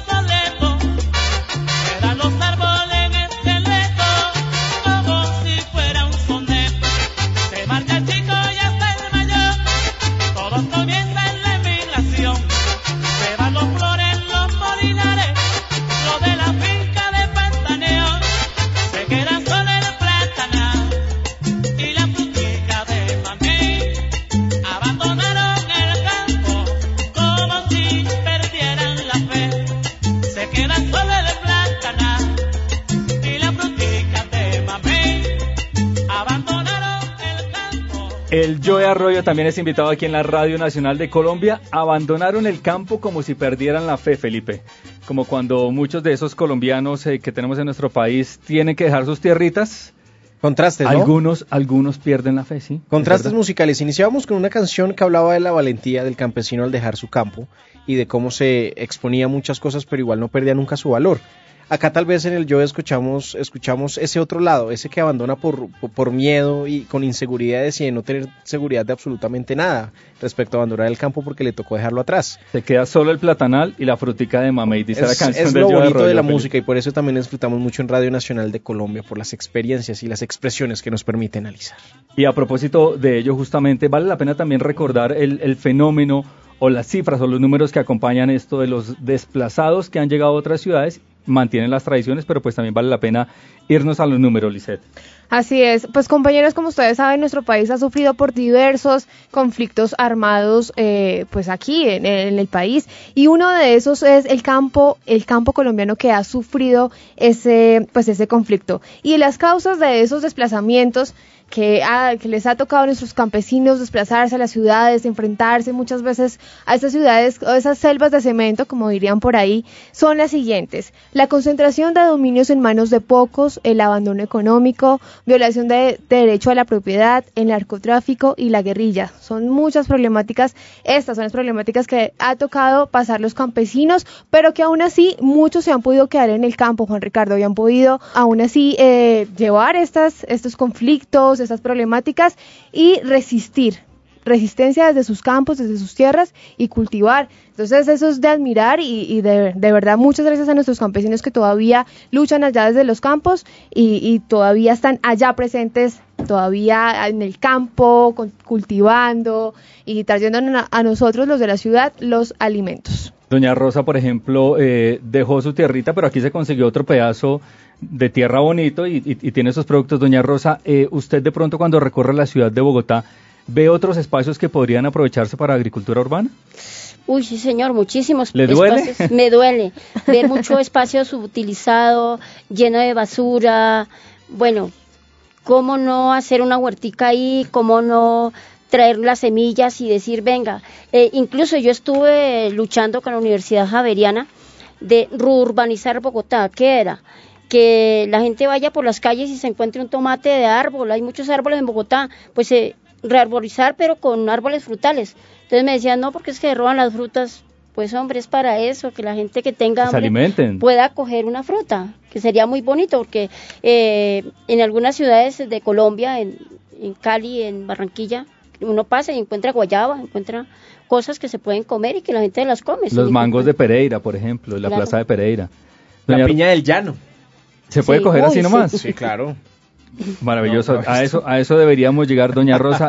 Joe Arroyo también es invitado aquí en la Radio Nacional de Colombia. Abandonaron el campo como si perdieran la fe, Felipe. Como cuando muchos de esos colombianos que tenemos en nuestro país tienen que dejar sus tierritas. Contrastes, ¿no? Algunos pierden la fe, sí. Contrastes musicales. Iniciábamos con una canción que hablaba de la valentía del campesino al dejar su campo y de cómo se exponía a muchas cosas, pero igual no perdía nunca su valor. Acá tal vez en el Yo escuchamos ese otro lado, ese que abandona por miedo y con inseguridades y de no tener seguridad de absolutamente nada respecto a abandonar el campo porque le tocó dejarlo atrás. Se queda solo el platanal y la frutica de mamey, dice la canción. Es de lo Joe bonito Arroyo, de la Felipe. música y por eso también disfrutamos mucho en Radio Nacional de Colombia, por las experiencias y las expresiones que nos permite analizar. Y a propósito de ello, justamente, vale la pena también recordar el fenómeno o las cifras o los números que acompañan esto de los desplazados que han llegado a otras ciudades, mantienen las tradiciones, pero pues también vale la pena irnos a los números, Lisette. Así es, pues compañeros, como ustedes saben, nuestro país ha sufrido por diversos conflictos armados, pues aquí en el país, y uno de esos es el campo colombiano que ha sufrido ese conflicto. Y las causas de esos desplazamientos que les ha tocado a nuestros campesinos desplazarse a las ciudades, enfrentarse muchas veces a estas ciudades o esas selvas de cemento, como dirían por ahí, son las siguientes: la concentración de dominios en manos de pocos, el abandono económico, violación de derecho a la propiedad, el narcotráfico y la guerrilla. Son muchas problemáticas, estas son las problemáticas que ha tocado pasar los campesinos, pero que aún así muchos se han podido quedar en el campo, Juan Ricardo, y han podido aún así llevar estos conflictos, estas problemáticas y resistencia desde sus campos, desde sus tierras y cultivar. Entonces eso es de admirar y de verdad muchas gracias a nuestros campesinos que todavía luchan allá desde los campos y todavía están allá presentes, todavía en el campo, cultivando y trayendo a nosotros los de la ciudad los alimentos. Doña Rosa, por ejemplo, dejó su tierrita, pero aquí se consiguió otro pedazo de tierra bonito y tiene esos productos. Doña Rosa, usted de pronto cuando recorre la ciudad de Bogotá, ¿ve otros espacios que podrían aprovecharse para agricultura urbana? Uy, sí, señor, muchísimos ¿Le duele? espacios. Me duele ver mucho espacio subutilizado, lleno de basura. Bueno, ¿cómo no hacer una huertica ahí? ¿Cómo no traer las semillas y decir, venga? Incluso yo estuve luchando con la Universidad Javeriana de reurbanizar Bogotá. ¿Qué era? Que la gente vaya por las calles y se encuentre un tomate de árbol. Hay muchos árboles en Bogotá, pues rearborizar, pero con árboles frutales. Entonces me decían, no, porque es que roban las frutas. Pues hombre, es para eso, que la gente que tenga hambre pueda coger una fruta, que sería muy bonito, porque en algunas ciudades de Colombia, en Cali, en Barranquilla, uno pasa y encuentra guayaba, encuentra cosas que se pueden comer y que la gente las come. Los mangos de Pereira, por ejemplo, en la plaza de Pereira. La piña del llano. ¿Se puede coger así nomás? Sí, claro. Maravilloso. A eso deberíamos llegar, doña Rosa.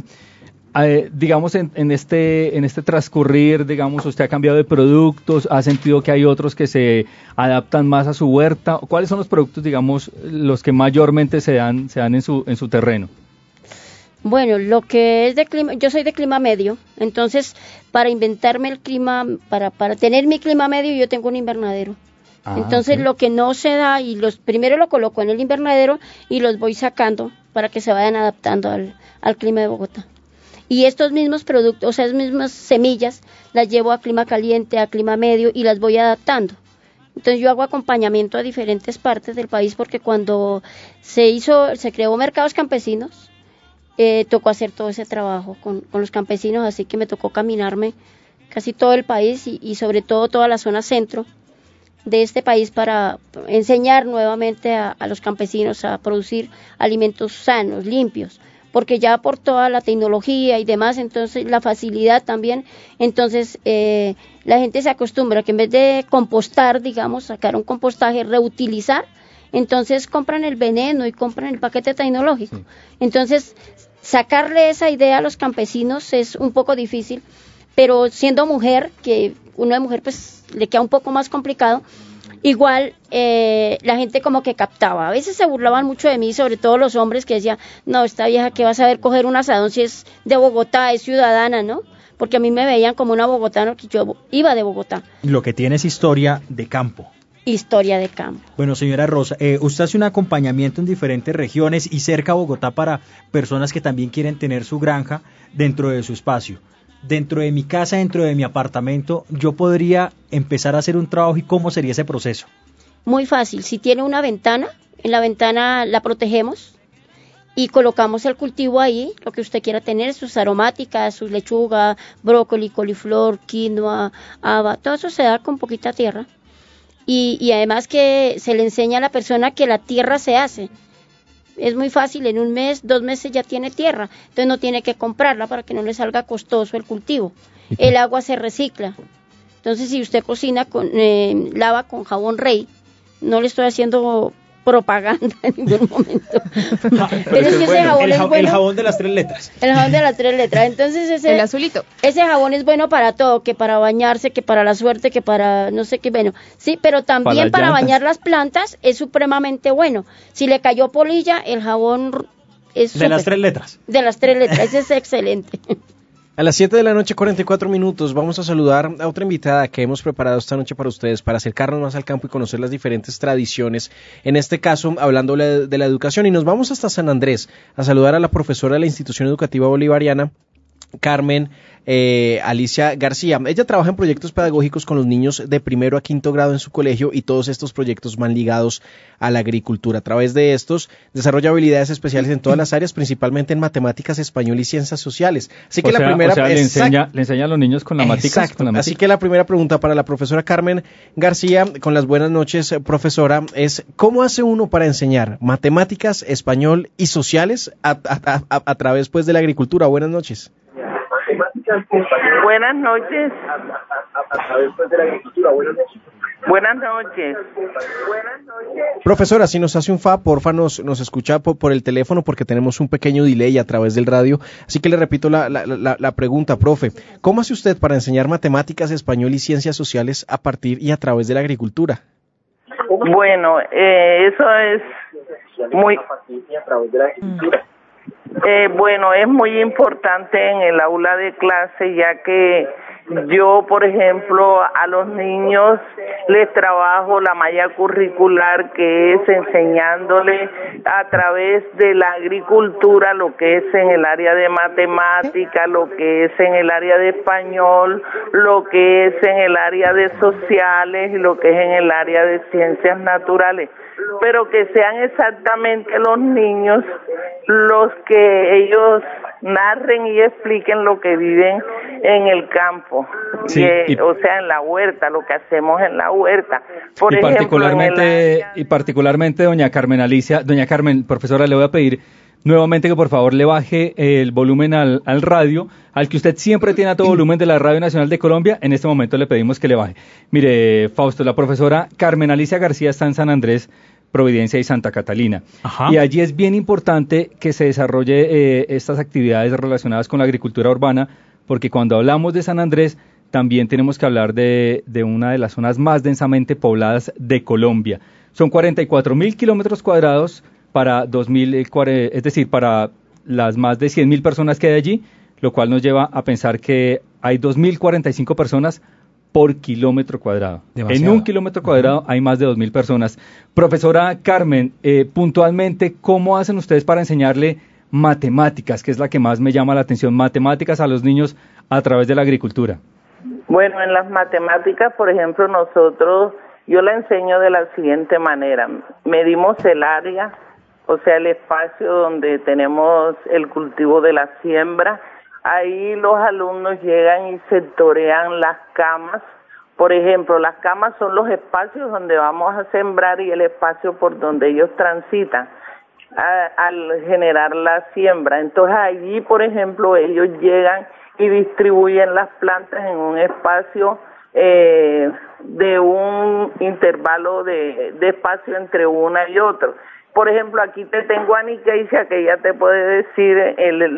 Digamos, en este transcurrir, digamos, usted ha cambiado de productos, ha sentido que hay otros que se adaptan más a su huerta. ¿Cuáles son los productos, digamos, los que mayormente se dan en su terreno? Bueno, lo que es de clima, yo soy de clima medio, entonces para inventarme el clima, para tener mi clima medio, yo tengo un invernadero. Entonces lo que no se da, y primero lo coloco en el invernadero y los voy sacando para que se vayan adaptando al clima de Bogotá. Y estos mismos productos, o sea, las mismas semillas, las llevo a clima caliente, a clima medio y las voy adaptando. Entonces yo hago acompañamiento a diferentes partes del país porque cuando se creó Mercados Campesinos, tocó hacer todo ese trabajo con los campesinos, así que me tocó caminarme casi todo el país y sobre todo toda la zona centro de este país para enseñar nuevamente a los campesinos a producir alimentos sanos, limpios, porque ya por toda la tecnología y demás, entonces la facilidad también, entonces la gente se acostumbra que en vez de compostar, digamos, sacar un compostaje, reutilizar, entonces compran el veneno y compran el paquete tecnológico. Entonces, sacarle esa idea a los campesinos es un poco difícil, pero siendo mujer, que uno de mujer pues le queda un poco más complicado, igual la gente como que captaba. A veces se burlaban mucho de mí, sobre todo los hombres, que decían, no, esta vieja que va a saber coger un asadón si es de Bogotá, es ciudadana, ¿no? Porque a mí me veían como una bogotana, que yo iba de Bogotá. Lo que tiene es historia de campo. historia de campo. Bueno, señora Rosa, usted hace un acompañamiento en diferentes regiones y cerca a Bogotá para personas que también quieren tener su granja dentro de su espacio. Dentro de mi casa, dentro de mi apartamento, yo podría empezar a hacer un trabajo, ¿y cómo sería ese proceso? Muy fácil, si tiene una ventana, en la ventana la protegemos y colocamos el cultivo ahí, lo que usted quiera tener, sus aromáticas, sus lechuga, brócoli, coliflor, quinoa, haba, todo eso se da con poquita tierra. Y además que se le enseña a la persona que la tierra se hace. Es muy fácil, en 1 mes, 2 meses ya tiene tierra, entonces no tiene que comprarla para que no le salga costoso el cultivo. El agua se recicla. Entonces si usted cocina lava con jabón Rey, no le estoy haciendo propaganda en ningún momento. Pero es que ese jabón es bueno. El jabón de las 3 letras. El jabón de las 3 letras. Entonces el azulito. Ese jabón es bueno para todo, que para bañarse, que para la suerte, que para no sé qué, bueno. Sí, pero también para bañar las plantas es supremamente bueno. Si le cayó polilla, el jabón es de las 3 letras. De las 3 letras, ese es excelente. A las 7 de la noche, 44 minutos, vamos a saludar a otra invitada que hemos preparado esta noche para ustedes, para acercarnos más al campo y conocer las diferentes tradiciones, en este caso hablando de la educación, y nos vamos hasta San Andrés a saludar a la profesora de la Institución Educativa Bolivariana, Carmen Alicia García. Ella trabaja en proyectos pedagógicos con los niños de 1º a 5º grado en su colegio, y todos estos proyectos van ligados a la agricultura. A través de estos desarrolla habilidades especiales en todas las áreas, principalmente en matemáticas, español y ciencias sociales. Así que la primera le enseña a los niños con la matica. Así que la primera pregunta para la profesora Carmen García, con las buenas noches, profesora, es ¿cómo hace uno para enseñar matemáticas, español y sociales a través pues de la agricultura? Buenas noches. Buenas noches. Buenas noches. Profesora, si nos hace un porfa, nos escucha por el teléfono porque tenemos un pequeño delay a través del radio. Así que le repito la pregunta, profe. ¿Cómo hace usted para enseñar matemáticas, español y ciencias sociales a partir y a través de la agricultura? Bueno, eso es muy... Bueno, es muy importante en el aula de clase, ya que yo, por ejemplo, a los niños les trabajo la malla curricular, que es enseñándole a través de la agricultura lo que es en el área de matemática, lo que es en el área de español, lo que es en el área de sociales y lo que es en el área de ciencias naturales, pero que sean exactamente los niños los que ellos narren y expliquen lo que viven en el campo, sí, o sea, en la huerta, lo que hacemos en la huerta. Por ejemplo, particularmente doña Carmen, profesora, le voy a pedir nuevamente que por favor le baje el volumen al radio, al que usted siempre tiene a todo volumen de la Radio Nacional de Colombia. En este momento le pedimos que le baje. Mire, Fausto, la profesora Carmen Alicia García está en San Andrés, Providencia y Santa Catalina. Ajá. Y allí es bien importante que se desarrolle estas actividades relacionadas con la agricultura urbana, porque cuando hablamos de San Andrés también tenemos que hablar de una de las zonas más densamente pobladas de Colombia. Son 44.000 kilómetros cuadrados para 2.000, es decir, para las más de 100.000 personas que hay allí, lo cual nos lleva a pensar que hay 2.045 personas por kilómetro cuadrado. Demasiado. En 1 kilómetro cuadrado hay más de 2.000 personas. Profesora Carmen, puntualmente, ¿cómo hacen ustedes para enseñarle matemáticas, que es la que más me llama la atención, matemáticas a los niños a través de la agricultura? Bueno, en las matemáticas, por ejemplo, yo la enseño de la siguiente manera. Medimos el área, o sea, el espacio donde tenemos el cultivo de la siembra. Ahí los alumnos llegan y sectorean las camas. Por ejemplo, las camas son los espacios donde vamos a sembrar y el espacio por donde ellos transitan al generar la siembra. Entonces allí, por ejemplo, ellos llegan y distribuyen las plantas en un espacio de un intervalo de espacio entre una y otra. Por ejemplo, aquí te tengo a Nikeisha, que ella te puede decir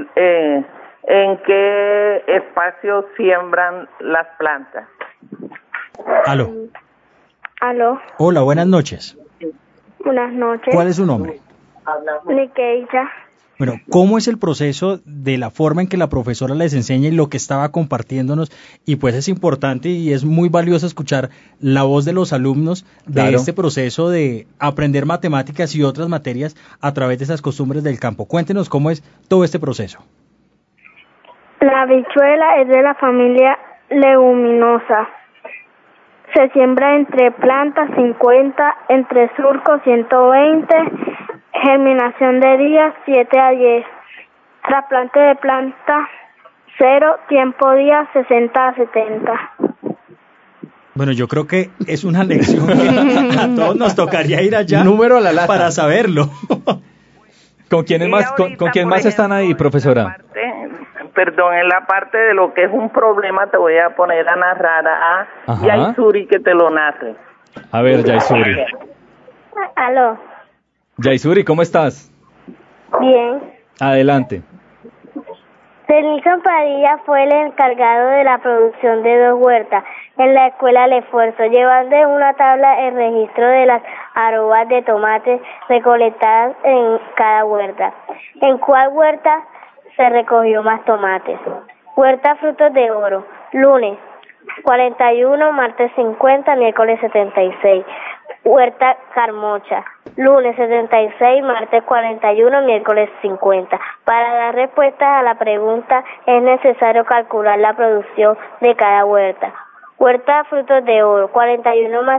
en qué espacio siembran las plantas. Aló. Aló. Hola, buenas noches. Buenas noches. ¿Cuál es su nombre? Nikeisha. Bueno, ¿cómo es el proceso de la forma en que la profesora les enseña y lo que estaba compartiéndonos? Y pues es importante y es muy valioso escuchar la voz de los alumnos de este proceso de aprender matemáticas y otras materias a través de esas costumbres del campo. Cuéntenos cómo es todo este proceso. La habichuela es de la familia leguminosa. Se siembra entre plantas 50, entre surcos 120, germinación de días 7 a 10. Trasplante de planta 0, tiempo días 60 a 70. Bueno, yo creo que es una lección que a todos nos tocaría ir allá número a la lata para saberlo. ¿Con quién más, con quién más están ahí, profesora? En la parte de lo que es un problema te voy a poner a narrar a Yaisuri que te lo narre. A ver, Yaisuri. Aló. Yaisuri, ¿cómo estás? Bien. Adelante. Denilson Padilla fue el encargado de la producción de 2 huertas en la escuela El Esfuerzo, llevando en una tabla el registro de las arobas de tomates recolectadas en cada huerta. ¿En cuál huerta se recogió más tomates? Huerta Frutos de Oro, lunes 41, martes 50, miércoles 76. Huerta Carmocha, lunes 76, martes 41, miércoles 50. Para dar respuestas a la pregunta es necesario calcular la producción de cada huerta. Huerta Frutos de Oro, 41 más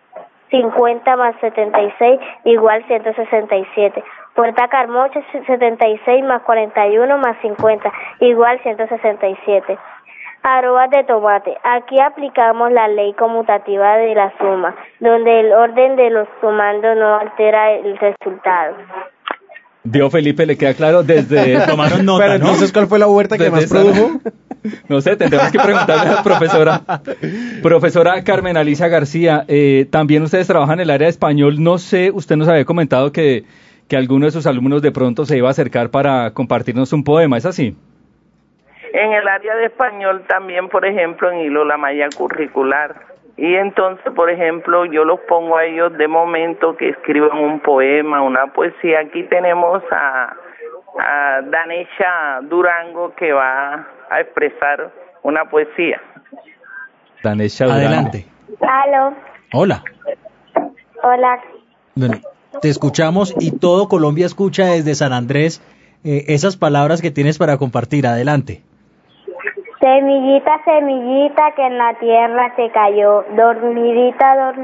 50 más 76 igual 167. Huerta Carmocha, 76 más 41 más 50 igual 167. Arobas de tomate. Aquí aplicamos la ley conmutativa de la suma, donde el orden de los sumandos no altera el resultado. Dio Felipe, le queda claro desde... Tomaron nota, pero entonces, ¿cuál fue la huerta que más produjo? No sé, tendremos que preguntarle a la profesora. Profesora Carmen Alicia García, también ustedes trabajan en el área de español. No sé, usted nos había comentado que alguno de sus alumnos de pronto se iba a acercar para compartirnos un poema, ¿es así? En el área de español también, por ejemplo, en hilo la malla curricular. Y entonces, por ejemplo, yo los pongo a ellos de momento que escriban un poema, una poesía. Aquí tenemos a Danesha Durango que va a expresar una poesía. Danesha Durango. Adelante. Aló. Hola. Hola. Bueno, te escuchamos y todo Colombia escucha desde San Andrés esas palabras que tienes para compartir. Adelante. Semillita, semillita que en la tierra se cayó, dormidita,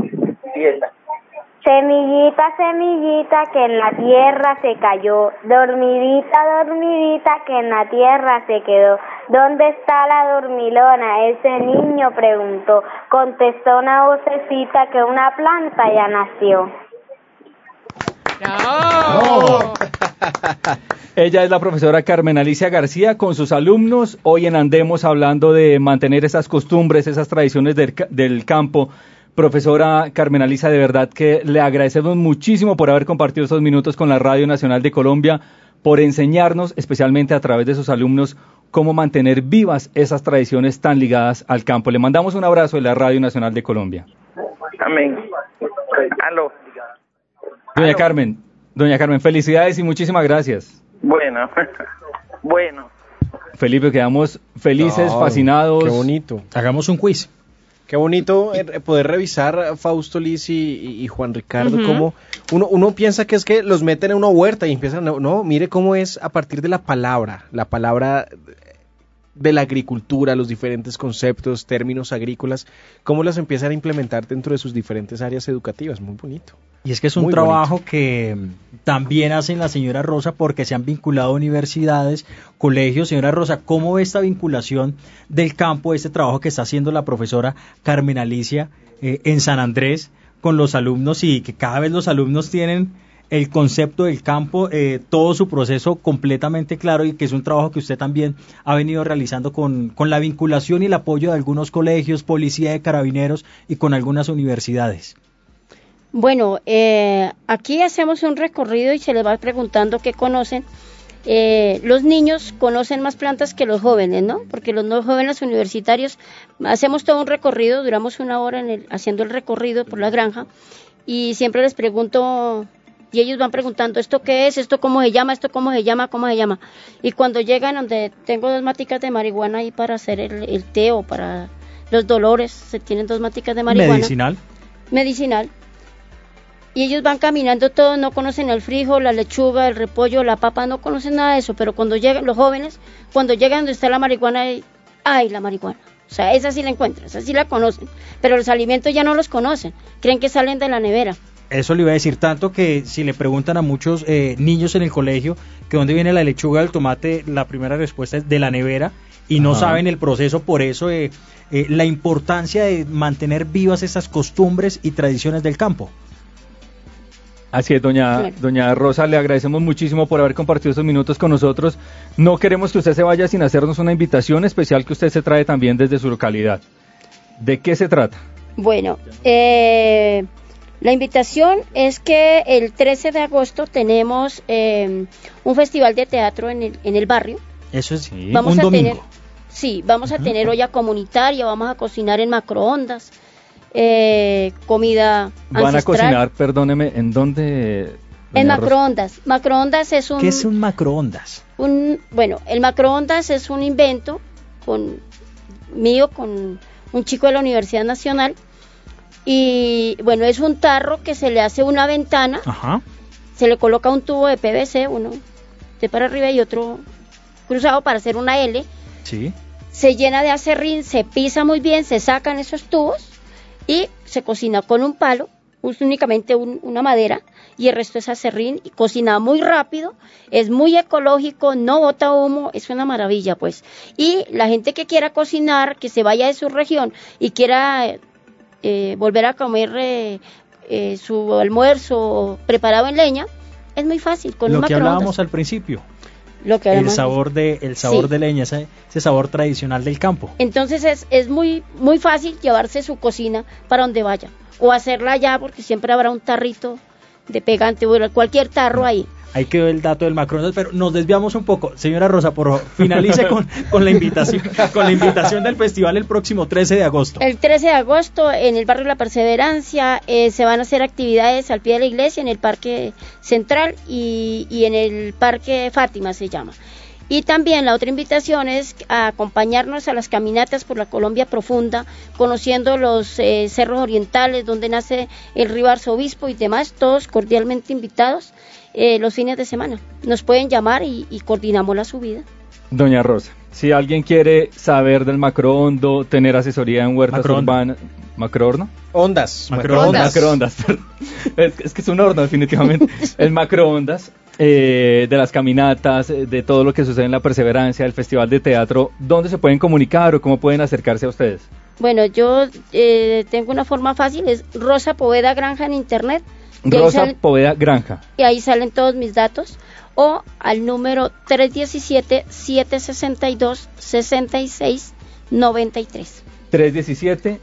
Semillita, semillita que en la tierra se cayó, dormidita, dormidita que en la tierra se quedó. ¿Dónde está la dormilona? Ese niño preguntó. Contestó una vocecita que una planta ya nació. ¡No! Ella es la profesora Carmen Alicia García con sus alumnos. Hoy en Andemos hablando de mantener esas costumbres, esas tradiciones del campo. Profesora Carmen Alicia, de verdad que le agradecemos muchísimo por haber compartido estos minutos con la Radio Nacional de Colombia, por enseñarnos, especialmente a través de sus alumnos, cómo mantener vivas esas tradiciones tan ligadas al campo. Le mandamos un abrazo de la Radio Nacional de Colombia. Amén. Aló. Doña Carmen, felicidades y muchísimas gracias. Bueno. Felipe, quedamos felices, fascinados. Qué bonito. Hagamos un quiz. Qué bonito poder revisar, Fausto, Liz y Juan Ricardo, cómo uno piensa que es que los meten en una huerta y empiezan, no, mire cómo es a partir de la palabra de la agricultura, los diferentes conceptos, términos agrícolas, cómo las empiezan a implementar dentro de sus diferentes áreas educativas. Muy bonito. Y es que es un trabajo que también hacen la señora Rosa porque se han vinculado a universidades, colegios. Señora Rosa, ¿cómo ve esta vinculación del campo, este trabajo que está haciendo la profesora Carmen Alicia en San Andrés con los alumnos y que cada vez los alumnos tienen el concepto del campo, todo su proceso completamente claro y que es un trabajo que usted también ha venido realizando con la vinculación y el apoyo de algunos colegios, policía de carabineros y con algunas universidades? Bueno, aquí hacemos un recorrido y se les va preguntando qué conocen. Los niños conocen más plantas que los jóvenes, ¿no? Porque los no jóvenes universitarios hacemos todo un recorrido, duramos 1 hora haciendo el recorrido por la granja y siempre les pregunto Y ellos van preguntando, ¿esto qué es? ¿Esto cómo se llama? ¿Esto cómo se llama? ¿Cómo se llama? Y cuando llegan donde tengo 2 maticas de marihuana ahí para hacer el té o para los dolores, se tienen 2 maticas de marihuana. Medicinal. Y ellos van caminando todos, no conocen el frijol, la lechuga, el repollo, la papa, no conocen nada de eso, pero cuando llegan los jóvenes, cuando llegan donde está la marihuana, ¡ay, la marihuana! O sea, esa sí la encuentran, esa sí la conocen, pero los alimentos ya no los conocen, creen que salen de la nevera. Eso le iba a decir, tanto que si le preguntan a muchos niños en el colegio que dónde viene la lechuga, el tomate, la primera respuesta es de la nevera y no saben el proceso. Por eso la importancia de mantener vivas esas costumbres y tradiciones del campo. Así es, doña Rosa, le agradecemos muchísimo por haber compartido estos minutos con nosotros. No queremos que usted se vaya sin hacernos una invitación especial que usted se trae también desde su localidad. ¿De qué se trata? Bueno, la invitación es que el 13 de agosto tenemos un festival de teatro en el barrio. Eso es vamos un a domingo. Vamos a tener olla comunitaria, vamos a cocinar en macroondas. Comida Van ancestral. a cocinar, perdóneme, ¿en dónde? En macroondas. Macroondas es un... ¿Qué es un macroondas? Bueno, el macroondas es un invento mío con un chico de la Universidad Nacional y bueno, es un tarro que se le hace una ventana, se le coloca un tubo de PVC, uno de para arriba y otro cruzado para hacer una L. Sí. Se llena de acerrín, se pisa muy bien, se sacan esos tubos y se cocina con un palo, únicamente una madera, y el resto es acerrín, y cocina muy rápido, es muy ecológico, no bota humo, es una maravilla pues. Y la gente que quiera cocinar, que se vaya de su región y quiera volver a comer su almuerzo preparado en leña, es muy fácil, con un Lo que macroondas. hablábamos al principio. El sabor de leña, ese sabor tradicional del campo. Entonces es muy muy fácil llevarse su cocina para donde vaya o hacerla allá porque siempre habrá un tarrito de pegante o cualquier tarro ahí. Ahí quedó el dato del macroondas, pero nos desviamos un poco. Señora Rosa, por favor, finalice con la invitación del festival el próximo 13 de agosto. El 13 de agosto en el barrio La Perseverancia se van a hacer actividades al pie de la iglesia en el Parque Central y en el Parque Fátima se llama. Y también la otra invitación es a acompañarnos a las caminatas por la Colombia profunda, conociendo los cerros orientales donde nace el río Arzobispo y demás, todos cordialmente invitados. Los fines de semana. Nos pueden llamar y coordinamos la subida. Doña Rosa, si alguien quiere saber del macrohondo, tener asesoría en huertas urbanas... ¿Macrohorno? Macroondas, perdón. Es que es un horno definitivamente. El macroondas, de las caminatas, de todo lo que sucede en La Perseverancia, el festival de teatro, ¿dónde se pueden comunicar o cómo pueden acercarse a ustedes? Bueno, yo tengo una forma fácil, es Rosa Poveda Granja en internet. Rosa Poveda Granja. Y ahí salen todos mis datos. O al número 317-762-6693. 317-762-6693.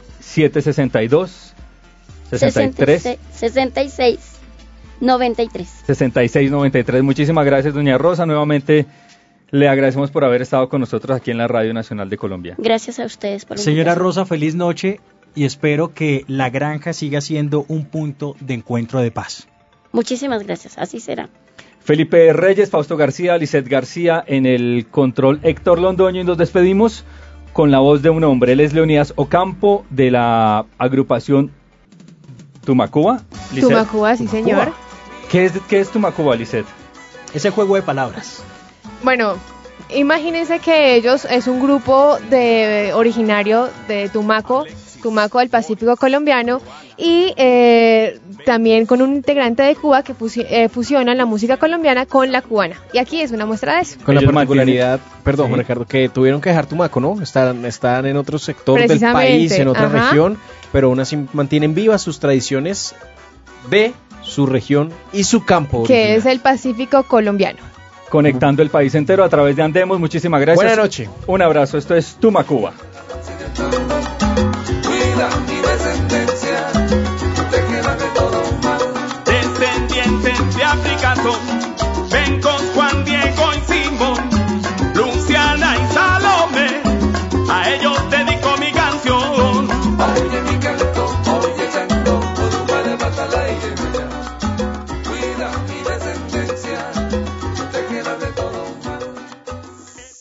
6693. Muchísimas gracias, doña Rosa. Nuevamente le agradecemos por haber estado con nosotros aquí en la Radio Nacional de Colombia. Gracias a ustedes por la Señora invitación. Rosa, feliz noche. Y espero que la granja siga siendo un punto de encuentro de paz. Muchísimas gracias, así será. Felipe Reyes, Fausto García, Lisset García en el control, Héctor Londoño, y nos despedimos con la voz de un hombre. Él es Leonidas Ocampo de la agrupación Tumacuba. Tumacuba, sí señor. ¿Qué es Tumacuba, Lisset? Ese juego de palabras. Bueno, imagínense que ellos es un grupo originario de Tumaco del Pacífico colombiano y también con un integrante de Cuba que fusionan la música colombiana con la cubana. Y aquí es una muestra de eso. Con la particularidad, perdón, sí, Ricardo, que tuvieron que dejar Tumaco, ¿no? Están en otro sector del país, en otra región, pero aún así mantienen vivas sus tradiciones de su región y su campo que original. Es el Pacífico colombiano. Conectando el país entero a través de Andemos. Muchísimas gracias. Buenas noches. Un abrazo. Esto es Tumacuba.